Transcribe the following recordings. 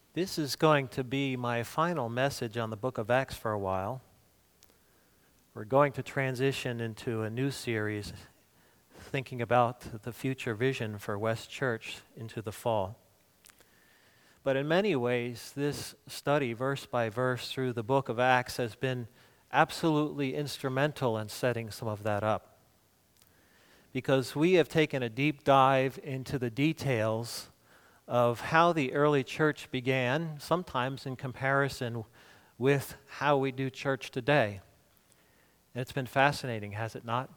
This is going to be my final message on the book of Acts for a while. We're going to transition into a new series thinking about the future vision for West Church into the fall. But in many ways, this study, verse by verse, through the book of Acts has been absolutely instrumental in setting some of that up. Because we have taken a deep dive into the details of how the early church began, sometimes in comparison with how we do church today. And it's been fascinating, has it not?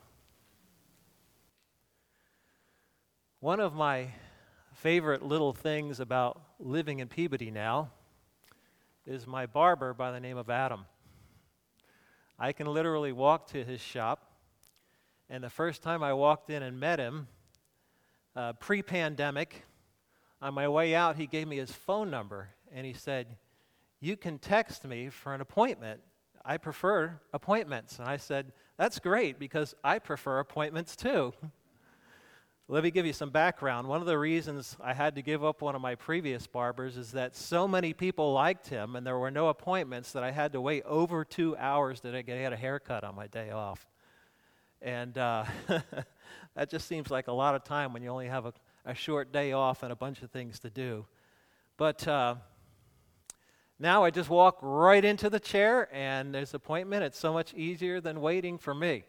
One of my favorite little things about living in Peabody now is my barber by the name of Adam. I can literally walk to his shop, and the first time I walked in and met him, pre-pandemic, on my way out, he gave me his phone number, and he said, "You can text me for an appointment. I prefer appointments." And I said, "That's great, because I prefer appointments too." Let me give you some background. One of the reasons I had to give up one of my previous barbers is that so many people liked him, and there were no appointments, that I had to wait over 2 hours to get a haircut on my day off. And that just seems like a lot of time when you only have a short day off and a bunch of things to do. But now I just walk right into the chair and there's an appointment. It's so much easier than waiting for me.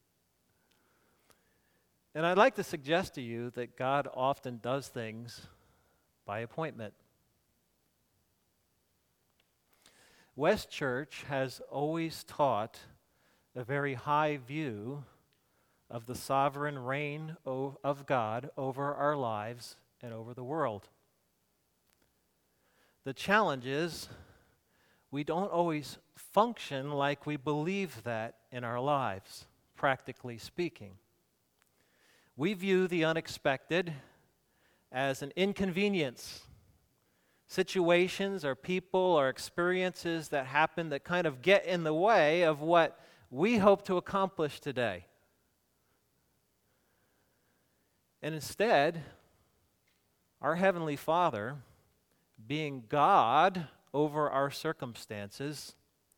And I'd like to suggest to you that God often does things by appointment. West Church has always taught a very high view of the sovereign reign of God over our lives and over the world. The challenge is we don't always function like we believe that in our lives, practically speaking. We view the unexpected as an inconvenience. Situations or people or experiences that happen that kind of get in the way of what we hope to accomplish today. And instead, our Heavenly Father, being God over our circumstances,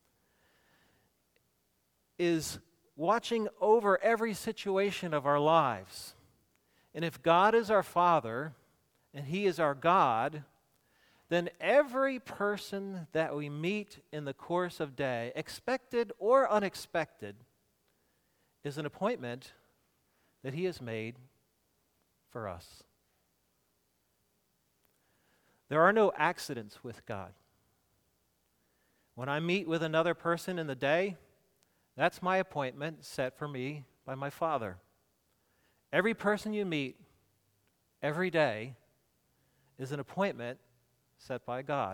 is watching over every situation of our lives. And if God is our Father and He is our God, then every person that we meet in the course of day, expected or unexpected, is an appointment that He has made for us. There are no accidents with God. When I meet with another person in the day, that's my appointment set for me by my Father. Every person you meet every day is an appointment set by God.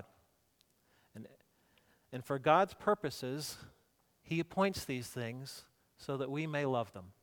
And for God's purposes, He appoints these things so that we may love them.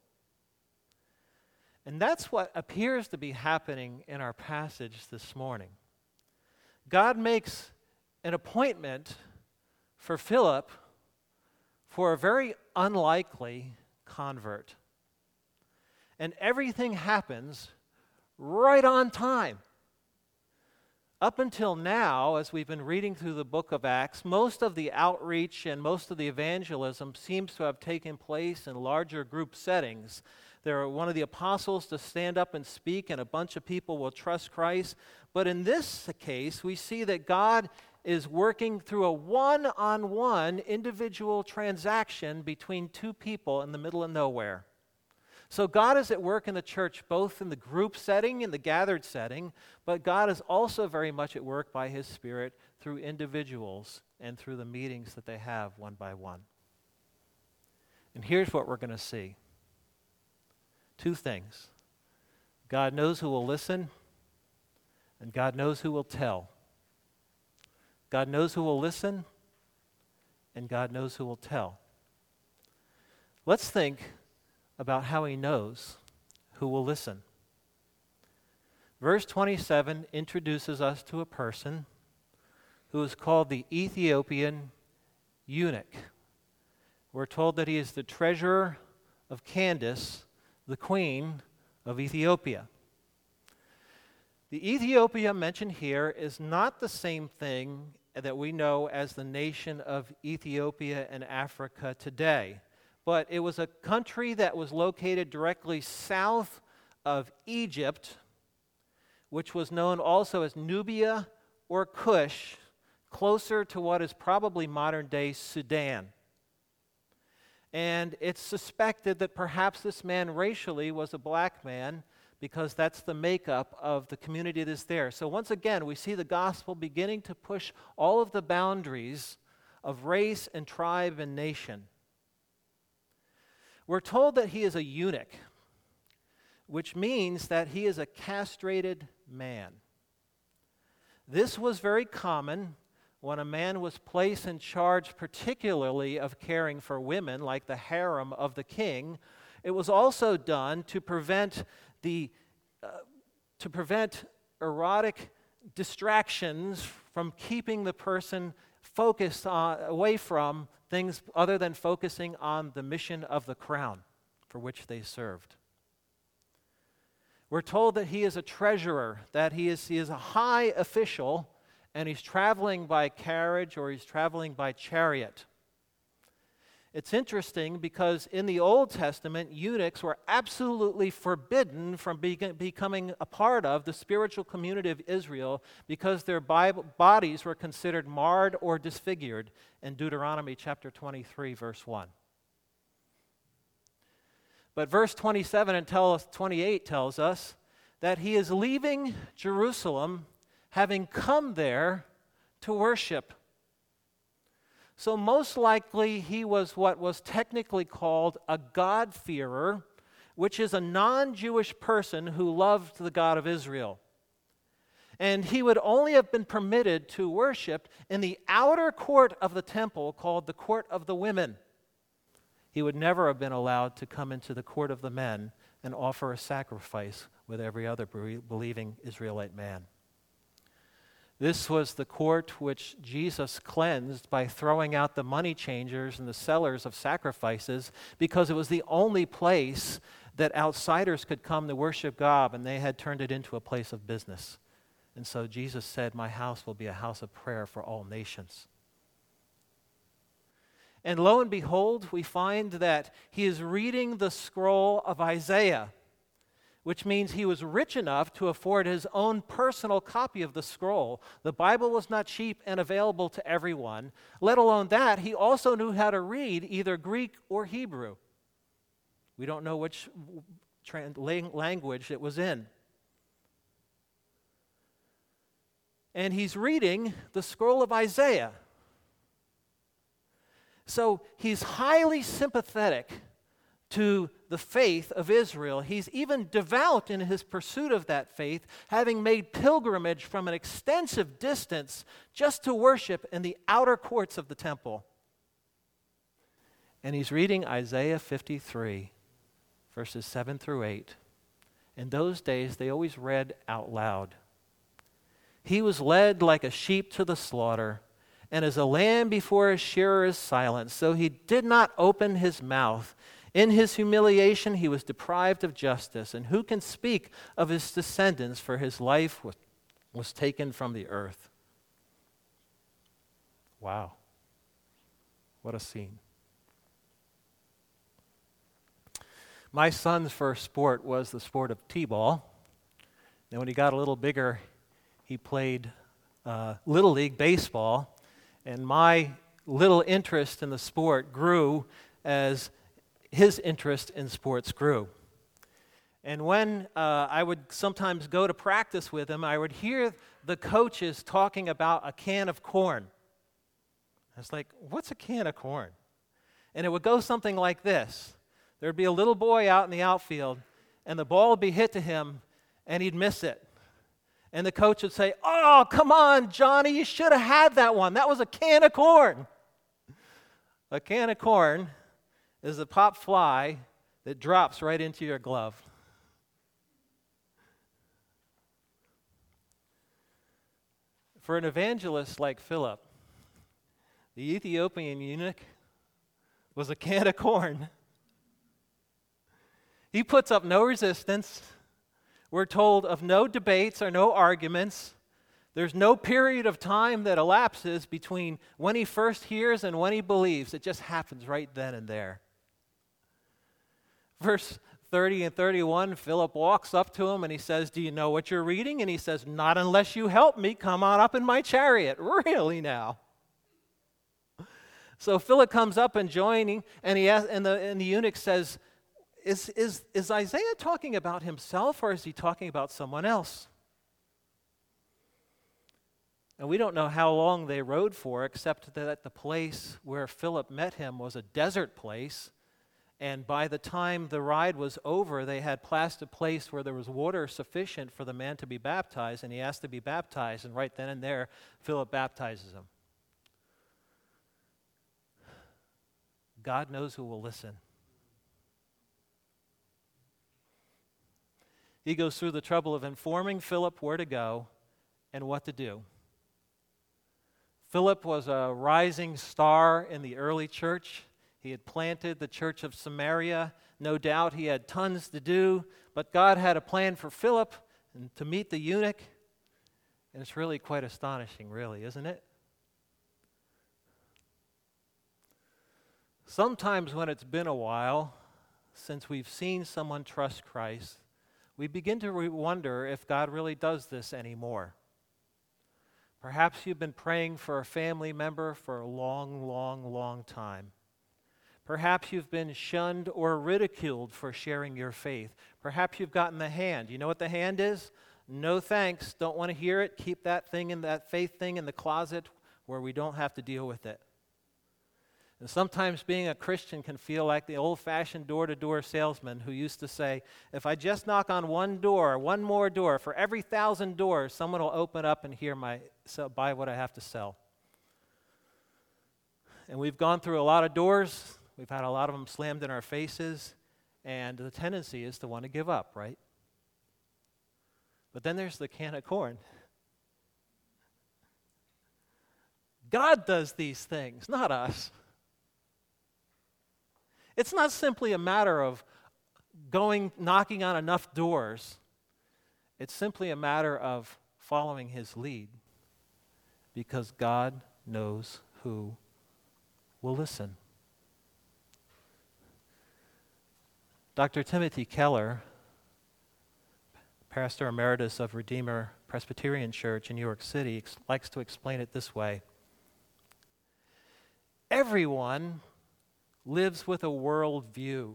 And that's what appears to be happening in our passage this morning. God makes an appointment for Philip for a very unlikely convert. And everything happens right on time. Up until now, as we've been reading through the book of Acts, most of the outreach and most of the evangelism seems to have taken place in larger group settings. There are one of the apostles to stand up and speak, and a bunch of people will trust Christ. But in this case, we see that God is working through a one-on-one individual transaction between two people in the middle of nowhere. So God is at work in the church, both in the group setting and the gathered setting, but God is also very much at work by His Spirit through individuals and through the meetings that they have one by one. And here's what we're going to see. Two things. God knows who will listen, and God knows who will tell. God knows who will listen, and God knows who will tell. Let's think about how He knows who will listen. Verse 27 introduces us to a person who is called the Ethiopian eunuch. We're told that he is the treasurer of Candace, the queen of Ethiopia. The Ethiopia mentioned here is not the same thing that we know as the nation of Ethiopia in Africa today, but it was a country that was located directly south of Egypt, which was known also as Nubia or Cush, closer to what is probably modern-day Sudan. And it's suspected that perhaps this man racially was a black man, because that's the makeup of the community that is there. So once again, we see the gospel beginning to push all of the boundaries of race and tribe and nation. We're told that he is a eunuch, which means that he is a castrated man. This was very common when a man was placed in charge particularly of caring for women, like the harem of the king. It was also done to prevent erotic distractions from keeping the person focused away from things other than focusing on the mission of the crown for which they served. We're told that he is a treasurer, that he is a high official, and he's traveling by carriage or he's traveling by chariot. It's interesting because in the Old Testament, eunuchs were absolutely forbidden from becoming a part of the spiritual community of Israel because their bodies were considered marred or disfigured in Deuteronomy chapter 23, verse 1. But verse 27 and 28 tells us that he is leaving Jerusalem having come there to worship. So most likely he was what was technically called a God-fearer, which is a non-Jewish person who loved the God of Israel. And he would only have been permitted to worship in the outer court of the temple called the court of the women. He would never have been allowed to come into the court of the men and offer a sacrifice with every other believing Israelite man. This was the court which Jesus cleansed by throwing out the money changers and the sellers of sacrifices, because it was the only place that outsiders could come to worship God, and they had turned it into a place of business. And so Jesus said, "My house will be a house of prayer for all nations." And lo and behold, we find that he is reading the scroll of Isaiah, which means he was rich enough to afford his own personal copy of the scroll. The Bible was not cheap and available to everyone. Let alone that, he also knew how to read either Greek or Hebrew. We don't know which language it was in. And he's reading the scroll of Isaiah. So he's highly sympathetic to the faith of Israel. He's even devout in his pursuit of that faith, having made pilgrimage from an extensive distance just to worship in the outer courts of the temple. And he's reading Isaiah 53, verses 7 through 8. In those days, they always read out loud. He was led like a sheep to the slaughter, and as a lamb before a shearer is silent, so he did not open his mouth. In his humiliation, he was deprived of justice. And who can speak of his descendants, for his life was taken from the earth? Wow. What a scene. My son's first sport was the sport of t-ball. And when he got a little bigger, he played Little League baseball. And my little interest in the sport grew as his interest in sports grew. And when I would sometimes go to practice with him, I would hear the coaches talking about a can of corn. I was like, what's a can of corn? And it would go something like this. There'd be a little boy out in the outfield, and the ball would be hit to him, and he'd miss it. And the coach would say, "Oh, come on, Johnny, you should have had that one. That was a can of corn." A can of corn is a pop fly that drops right into your glove. For an evangelist like Philip, the Ethiopian eunuch was a can of corn. He puts up no resistance. We're told of no debates or no arguments. There's no period of time that elapses between when he first hears and when he believes. It just happens right then and there. Verse 30 and 31, Philip walks up to him and he says, "Do you know what you're reading?" And he says, "Not unless you help me. Come on up in my chariot." Really now? So Philip comes up and joining, and the eunuch says, Is Isaiah talking about himself, or is he talking about someone else? And we don't know how long they rode for, except that the place where Philip met him was a desert place. And by the time the ride was over, they had passed a place where there was water sufficient for the man to be baptized, and he asked to be baptized, and right then and there, Philip baptizes him. God knows who will listen. He goes through the trouble of informing Philip where to go and what to do. Philip was a rising star in the early church. He had planted the church of Samaria. No doubt he had tons to do, but God had a plan for Philip and to meet the eunuch. And it's really quite astonishing, really, isn't it? Sometimes when it's been a while since we've seen someone trust Christ, we begin to wonder if God really does this anymore. Perhaps you've been praying for a family member for a long, long, long time. Perhaps you've been shunned or ridiculed for sharing your faith. Perhaps you've gotten the hand. You know what the hand is? No thanks. Don't want to hear it. Keep that faith thing in the closet where we don't have to deal with it. And sometimes being a Christian can feel like the old-fashioned door-to-door salesman who used to say, if I just knock on one more door, for every 1,000 doors, someone will open up and buy what I have to sell. And we've gone through a lot of doors. We've had a lot of them slammed in our faces, and the tendency is to want to give up, right? But then there's the can of corn. God does these things, not us. It's not simply a matter of knocking on enough doors. It's simply a matter of following His lead, because God knows who will listen. Dr. Timothy Keller, pastor emeritus of Redeemer Presbyterian Church in New York City, likes to explain it this way. Everyone lives with a worldview.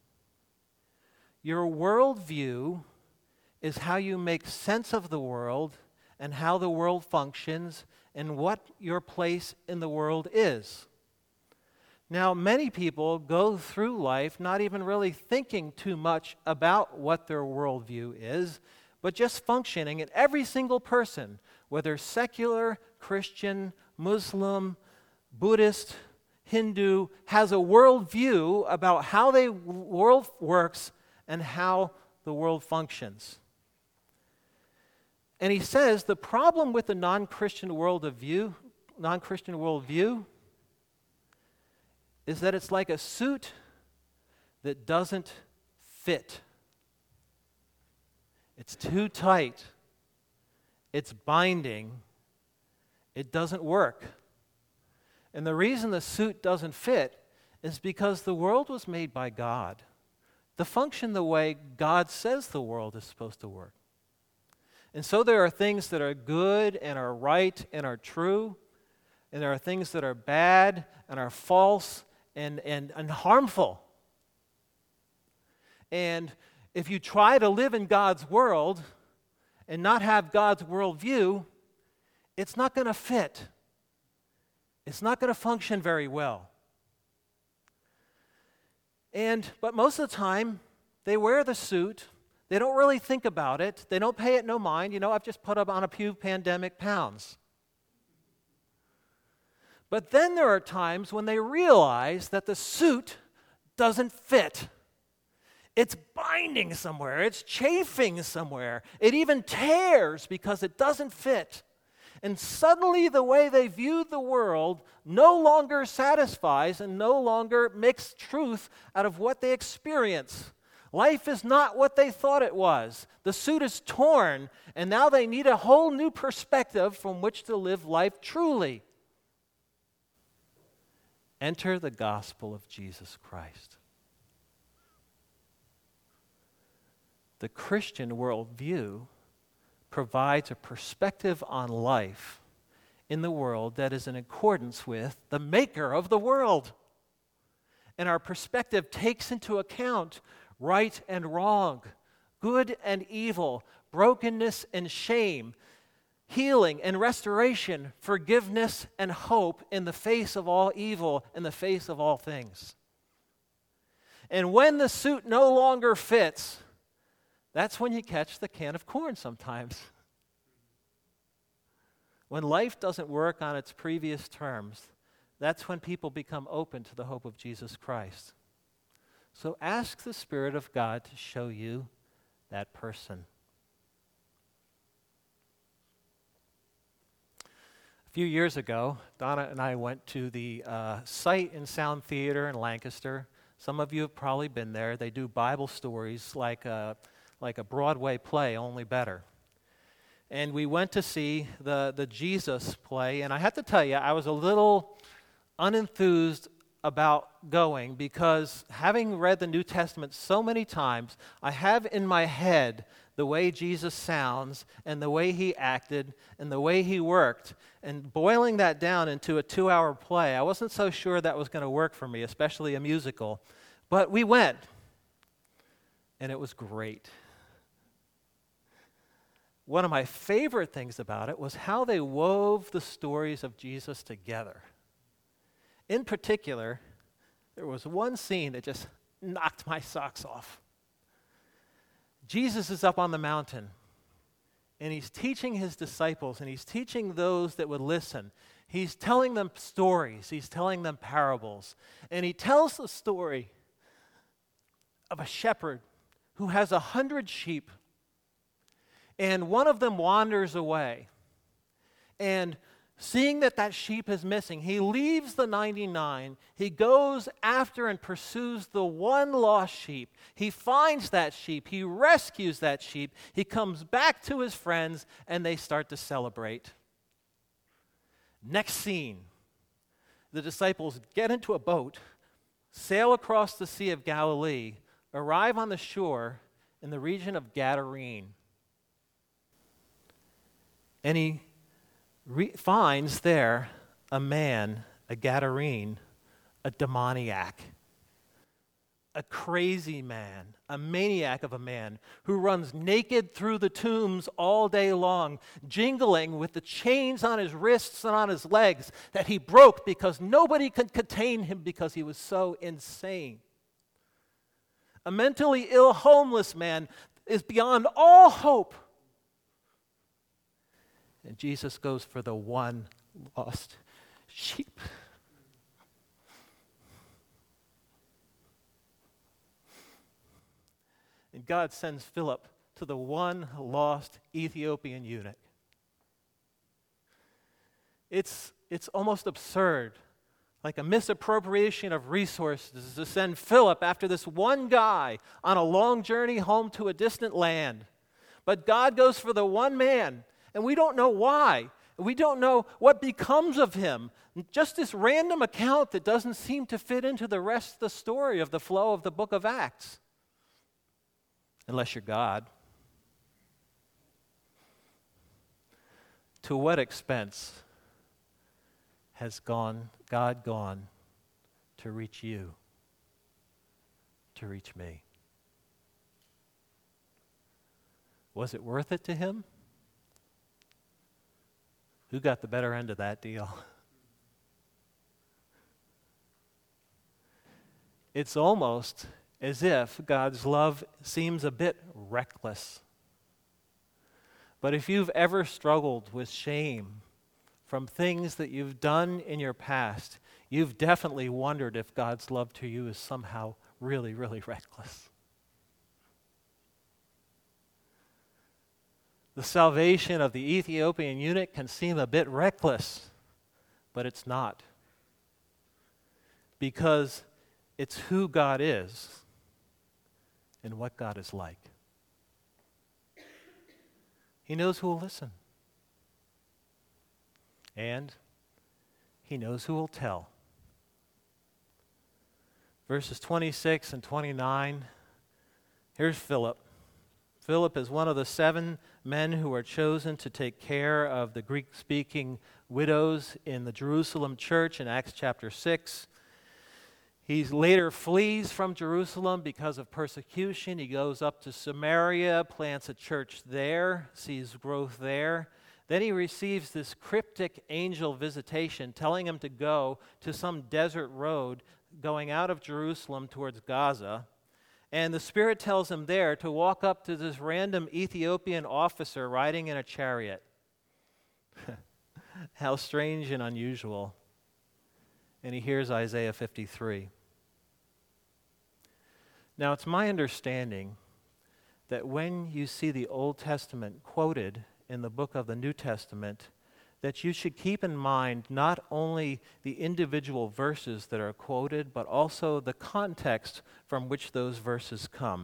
Your worldview is how you make sense of the world and how the world functions and what your place in the world is. Now, many people go through life not even really thinking too much about what their worldview is, but just functioning. And every single person, whether secular, Christian, Muslim, Buddhist, Hindu, has a worldview about how the world works and how the world functions. And he says the problem with the non-Christian worldview is that it's like a suit that doesn't fit. It's too tight. It's binding. It doesn't work. And the reason the suit doesn't fit is because the world was made by God to function the way God says the world is supposed to work. And so there are things that are good and are right and are true, and there are things that are bad and are false and harmful. And if you try to live in God's world and not have God's worldview, it's not going to fit. It's not going to function very well. But most of the time, they wear the suit. They don't really think about it. They don't pay it no mind. I've just put up on a few pandemic pounds. But then there are times when they realize that the suit doesn't fit. It's binding somewhere. It's chafing somewhere. It even tears because it doesn't fit. And suddenly the way they view the world no longer satisfies and no longer makes truth out of what they experience. Life is not what they thought it was. The suit is torn, and now they need a whole new perspective from which to live life truly. Enter the gospel of Jesus Christ. The Christian worldview provides a perspective on life in the world that is in accordance with the maker of the world. And our perspective takes into account right and wrong, good and evil, brokenness and shame, healing and restoration, forgiveness and hope in the face of all evil, in the face of all things. And when the suit no longer fits, that's when you catch the can of corn sometimes. When life doesn't work on its previous terms, that's when people become open to the hope of Jesus Christ. So ask the Spirit of God to show you that person. A few years ago, Donna and I went to the Sight and Sound Theater in Lancaster. Some of you have probably been there. They do Bible stories like a Broadway play, only better. And we went to see the Jesus play, and I have to tell you, I was a little unenthused about going because having read the New Testament so many times, I have in my head the way Jesus sounds and the way he acted and the way he worked, and boiling that down into a 2-hour play, I wasn't so sure that was going to work for me, especially a musical. But we went, and it was great. One of my favorite things about it was how they wove the stories of Jesus together. In particular, there was one scene that just knocked my socks off. Jesus is up on the mountain, and he's teaching his disciples, and he's teaching those that would listen. He's telling them stories. He's telling them parables. And he tells the story of a shepherd who has 100 sheep, and one of them wanders away. And seeing that sheep is missing, he leaves the 99. He goes after and pursues the one lost sheep. He finds that sheep. He rescues that sheep. He comes back to his friends, and they start to celebrate. Next scene, the disciples get into a boat, sail across the Sea of Galilee, arrive on the shore in the region of Gadarene. And he finds there a man, a Gadarene, a demoniac, a crazy man, a maniac of a man who runs naked through the tombs all day long, jingling with the chains on his wrists and on his legs that he broke because nobody could contain him because he was so insane. A mentally ill homeless man is beyond all hope. And Jesus goes for the one lost sheep. And God sends Philip to the one lost Ethiopian eunuch. It's almost absurd, like a misappropriation of resources, to send Philip after this one guy on a long journey home to a distant land. But God goes for the one man. And we don't know why. We don't know what becomes of him. Just this random account that doesn't seem to fit into the rest of the story of the flow of the book of Acts. Unless you're God. To what expense has God gone to reach you, to reach me? Was it worth it to him? Who got the better end of that deal? It's almost as if God's love seems a bit reckless. But if you've ever struggled with shame from things that you've done in your past, you've definitely wondered if God's love to you is somehow really, really reckless. The salvation of the Ethiopian eunuch can seem a bit reckless, but it's not. Because it's who God is, in what God is like. He knows who will listen. And he knows who will tell. Verses 26 and 29, here's Philip. Philip is one of the 7 men who are chosen to take care of the Greek-speaking widows in the Jerusalem church in Acts chapter 6. He later flees from Jerusalem because of persecution. He goes up to Samaria, plants a church there, sees growth there. Then he receives this cryptic angel visitation telling him to go to some desert road going out of Jerusalem towards Gaza. And the Spirit tells him there to walk up to this random Ethiopian officer riding in a chariot. How strange and unusual. And he hears Isaiah 53. Now, it's my understanding that when you see the Old Testament quoted in the book of the New Testament, that you should keep in mind not only the individual verses that are quoted, but also the context from which those verses come.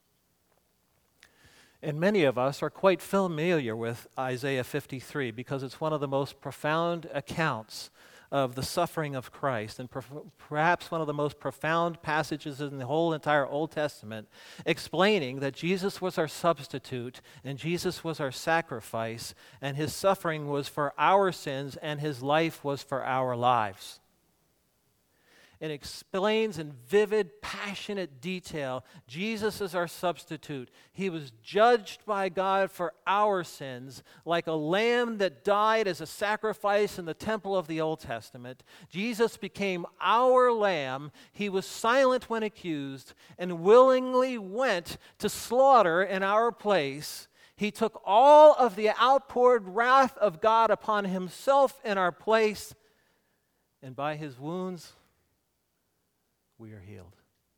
And many of us are quite familiar with Isaiah 53 because it's one of the most profound accounts of the suffering of Christ, and perhaps one of the most profound passages in the whole entire Old Testament, explaining that Jesus was our substitute and Jesus was our sacrifice, and his suffering was for our sins and his life was for our lives. It explains in vivid, passionate detail, Jesus is our substitute. He was judged by God for our sins, like a lamb that died as a sacrifice in the temple of the Old Testament. Jesus became our lamb. He was silent when accused and willingly went to slaughter in our place. He took all of the outpoured wrath of God upon himself in our place, and by his wounds, we are healed.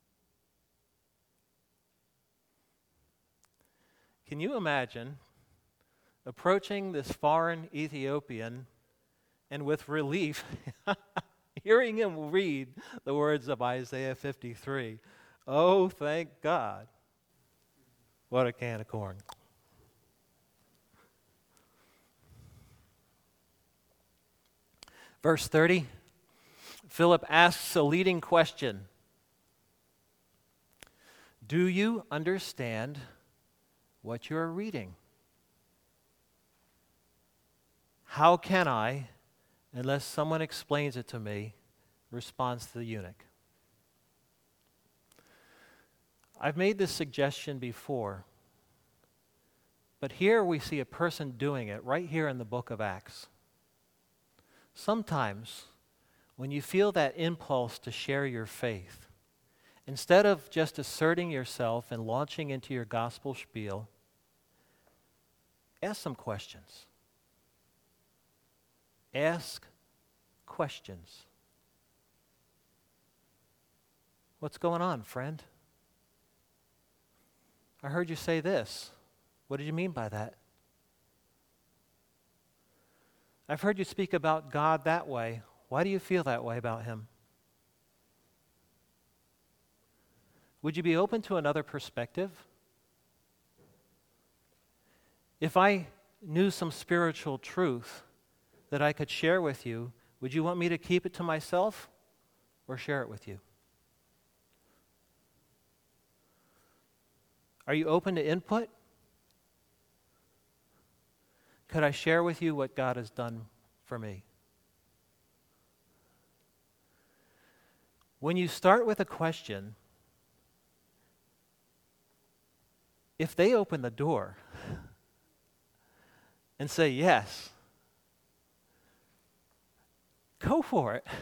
Can you imagine approaching this foreign Ethiopian and with relief hearing him read the words of Isaiah 53? Oh, thank God. What a can of corn. Verse 30, Philip asks a leading question. Do you understand what you're reading? How can I, unless someone explains it to me, responds to the eunuch. I've made this suggestion before, but here we see a person doing it right here in the book of Acts. Sometimes, when you feel that impulse to share your faith, instead of just asserting yourself and launching into your gospel spiel, ask some questions. Ask questions. What's going on, friend? I heard you say this. What did you mean by that? I've heard you speak about God that way. Why do you feel that way about him? Would you be open to another perspective? If I knew some spiritual truth that I could share with you, would you want me to keep it to myself or share it with you? Are you open to input? Could I share with you what God has done for me? When you start with a question, if they open the door and say yes, go for it.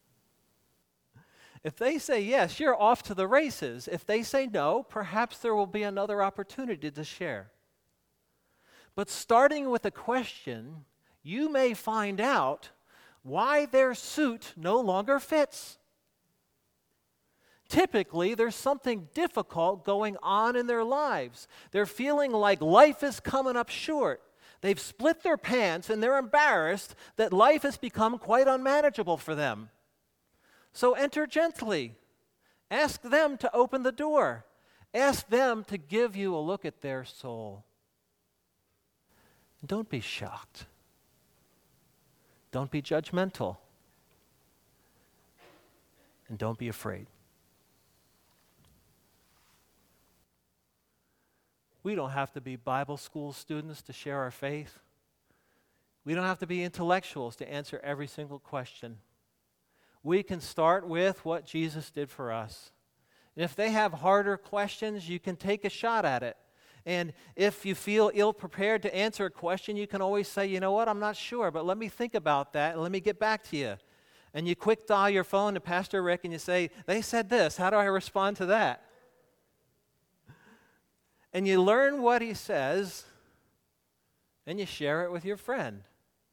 If they say yes, you're off to the races. If they say no, perhaps there will be another opportunity to share. But starting with a question, you may find out why their suit no longer fits. Typically, there's something difficult going on in their lives. They're feeling like life is coming up short. They've split their pants and they're embarrassed that life has become quite unmanageable for them. So enter gently. Ask them to open the door. Ask them to give you a look at their soul. Don't be shocked. Don't be judgmental. And don't be afraid. We don't have to be Bible school students to share our faith. We don't have to be intellectuals to answer every single question. We can start with what Jesus did for us. And if they have harder questions, you can take a shot at it. And if you feel ill-prepared to answer a question, you can always say, you know what, I'm not sure, but let me think about that and let me get back to you. And you quick dial your phone to Pastor Rick and you say, they said this, how do I respond to that? And you learn what he says, and you share it with your friend.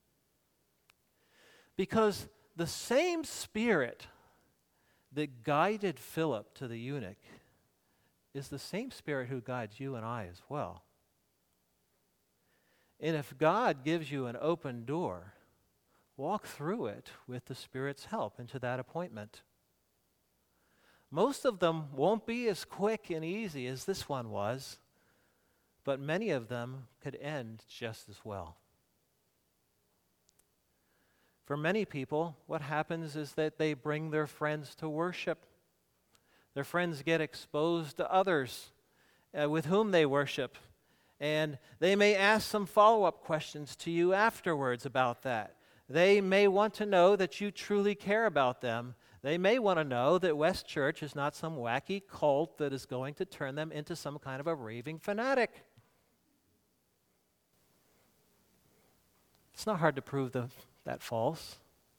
Because the same Spirit that guided Philip to the eunuch is the same Spirit who guides you and I as well. And if God gives you an open door, walk through it with the Spirit's help into that appointment. Most of them won't be as quick and easy as this one was, but many of them could end just as well. For many people, what happens is that they bring their friends to worship. Their friends get exposed to others with whom they worship, and they may ask some follow-up questions to you afterwards about that. They may want to know that you truly care about them. They may want to know that West Church is not some wacky cult that is going to turn them into some kind of a raving fanatic. It's not hard to prove that false.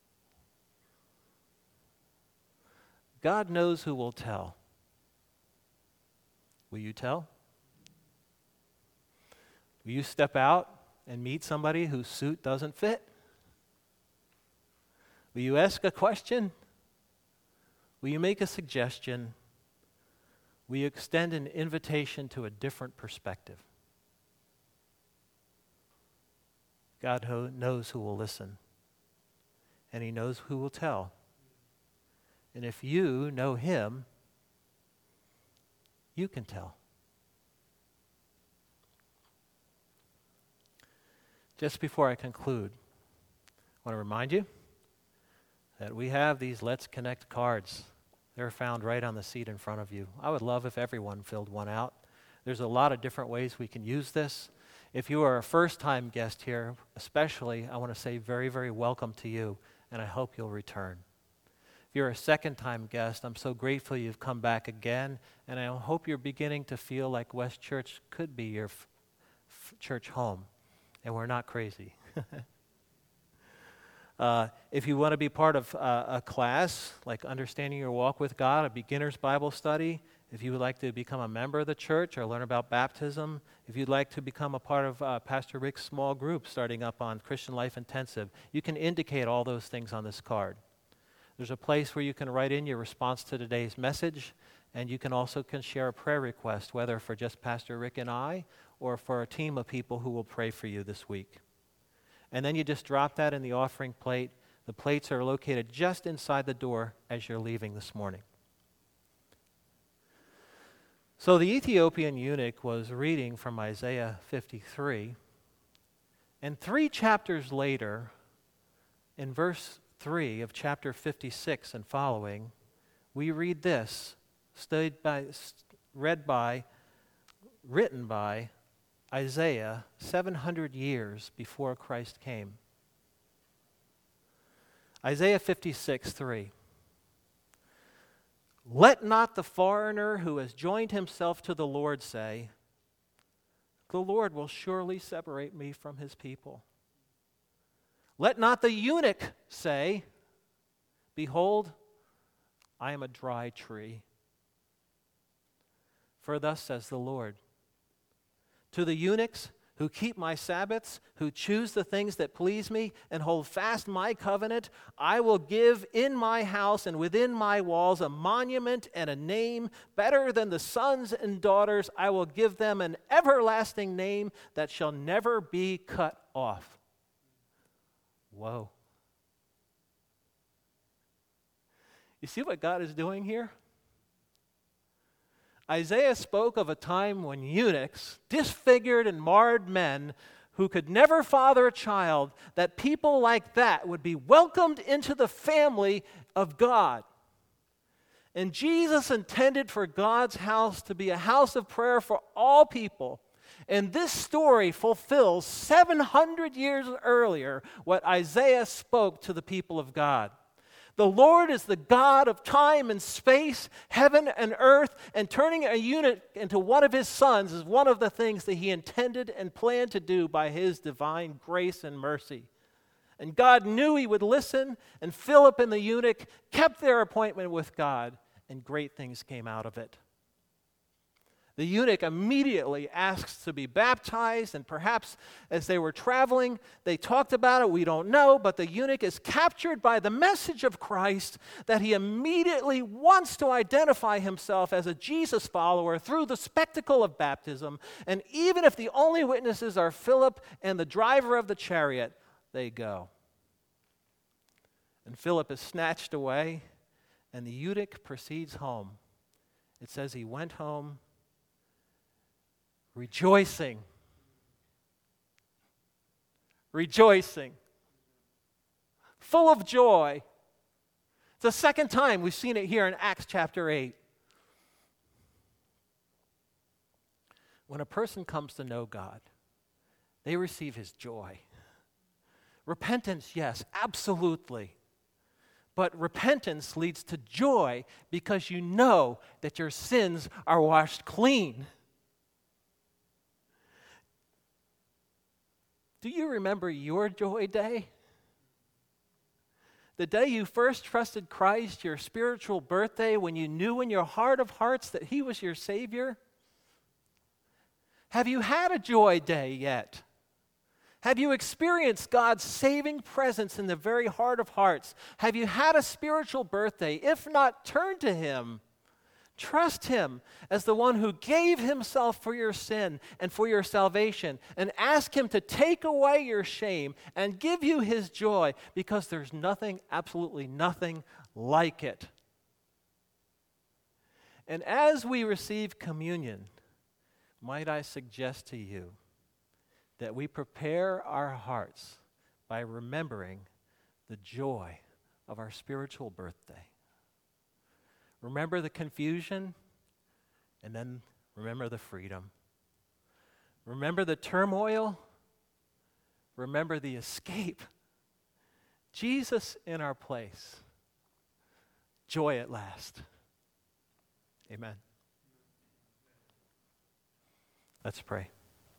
God knows who will tell. Will you tell? Will you step out and meet somebody whose suit doesn't fit? Will you ask a question? Will you make a suggestion? Will you extend an invitation to a different perspective? God knows who will listen, and he knows who will tell. And if you know him, you can tell. Just before I conclude, I want to remind you that we have these Let's Connect cards. They're found right on the seat in front of you. I would love if everyone filled one out. There's a lot of different ways we can use this. If you are a first-time guest here, especially, I want to say very, very welcome to you, and I hope you'll return. If you're a second-time guest, I'm so grateful you've come back again, and I hope you're beginning to feel like West Church could be your church home, and we're not crazy. If you want to be part of a class, like Understanding Your Walk with God, a beginner's Bible study, if you would like to become a member of the church or learn about baptism, if you'd like to become a part of Pastor Rick's small group starting up on Christian Life Intensive, you can indicate all those things on this card. There's a place where you can write in your response to today's message, and you can also share a prayer request, whether for just Pastor Rick and I or for a team of people who will pray for you this week. And then you just drop that in the offering plate. The plates are located just inside the door as you're leaving this morning. So the Ethiopian eunuch was reading from Isaiah 53, and 3 chapters later, in verse 3 of chapter 56 and following, we read this, written by Isaiah 700 years before Christ came. Isaiah 56:3. Let not the foreigner who has joined himself to the Lord say, the Lord will surely separate me from his people. Let not the eunuch say, behold, I am a dry tree. For thus says the Lord, to the eunuchs who keep my Sabbaths, who choose the things that please me, and hold fast my covenant, I will give in my house and within my walls a monument and a name better than the sons and daughters. I will give them an everlasting name that shall never be cut off. Whoa. You see what God is doing here? Isaiah spoke of a time when eunuchs, disfigured and marred men who could never father a child, that people like that would be welcomed into the family of God. And Jesus intended for God's house to be a house of prayer for all people. And this story fulfills 700 years earlier what Isaiah spoke to the people of God. The Lord is the God of time and space, heaven and earth, and turning a eunuch into one of his sons is one of the things that he intended and planned to do by his divine grace and mercy. And God knew he would listen, and Philip and the eunuch kept their appointment with God, and great things came out of it. The eunuch immediately asks to be baptized, and perhaps as they were traveling, they talked about it, we don't know, but the eunuch is captured by the message of Christ that he immediately wants to identify himself as a Jesus follower through the spectacle of baptism, and even if the only witnesses are Philip and the driver of the chariot, they go. And Philip is snatched away, and the eunuch proceeds home. It says he went home rejoicing, full of joy. It's the second time we've seen it here in Acts chapter 8. When a person comes to know God, they receive his joy. Repentance, yes, absolutely. But repentance leads to joy because you know that your sins are washed clean. Do you remember your joy day? The day you first trusted Christ, your spiritual birthday, when you knew in your heart of hearts that he was your Savior? Have you had a joy day yet? Have you experienced God's saving presence in the very heart of hearts? Have you had a spiritual birthday? If not, turn to him. Trust him as the one who gave himself for your sin and for your salvation, and ask him to take away your shame and give you his joy, because there's nothing, absolutely nothing like it. And as we receive communion, might I suggest to you that we prepare our hearts by remembering the joy of our spiritual birthday. Remember the confusion, and then remember the freedom. Remember the turmoil, remember the escape. Jesus in our place. Joy at last. Amen. Let's pray.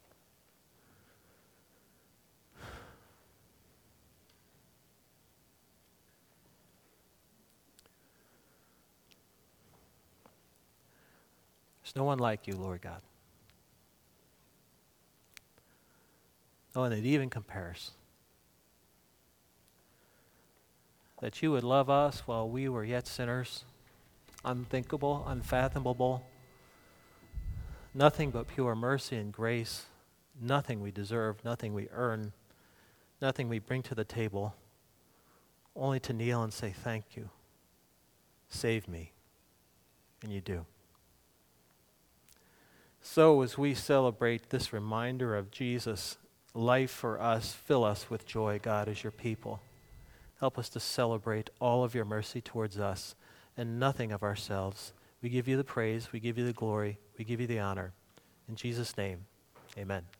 There's no one like you, Lord God. No one that even compares. That you would love us while we were yet sinners, unthinkable, unfathomable, nothing but pure mercy and grace, nothing we deserve, nothing we earn, nothing we bring to the table, only to kneel and say, thank you. Save me. And you do. So as we celebrate this reminder of Jesus' life for us, fill us with joy, God, as your people. Help us to celebrate all of your mercy towards us and nothing of ourselves. We give you the praise, we give you the glory, we give you the honor. In Jesus' name, amen.